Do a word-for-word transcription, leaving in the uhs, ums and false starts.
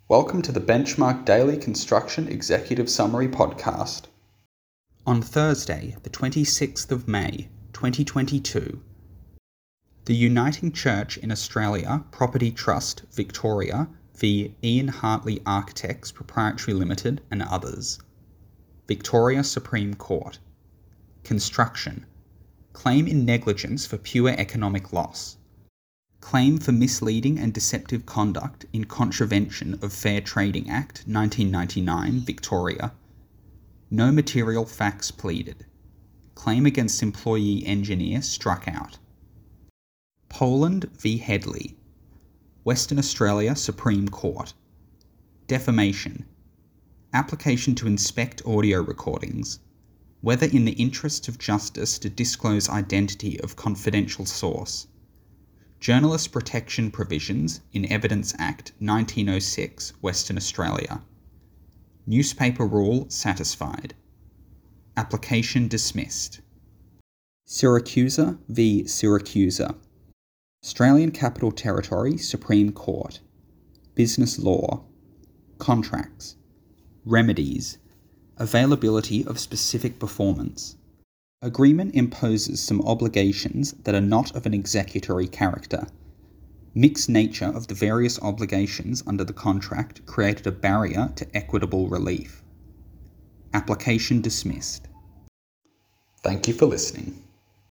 Welcome to the Benchmark Daily Construction Executive Summary Podcast. On Thursday, the twenty-sixth of May, twenty twenty-two, the Uniting Church in Australia Property Trust Victoria v Ian Hartley Architects Proprietary Limited and others. Victoria Supreme Court. Construction. Claim in negligence for pure economic loss. Claim for misleading and deceptive conduct in contravention of Fair Trading Act nineteen ninety-nine, Victoria. No material facts pleaded. Claim against employee engineer struck out. Poland v Headley. Western Australia Supreme Court. Defamation. Application to inspect audio recordings. Whether in the interests of justice to disclose identity of confidential source. Journalist protection provisions in Evidence Act nineteen oh six, Western Australia. Newspaper rule satisfied. Application dismissed. Syracusa v Syracusa. Australian Capital Territory Supreme Court. Business law. Contracts. Remedies. Availability of specific performance. Agreement imposes some obligations that are not of an executory character. Mixed nature of the various obligations under the contract created a barrier to equitable relief. Application dismissed. Thank you for listening.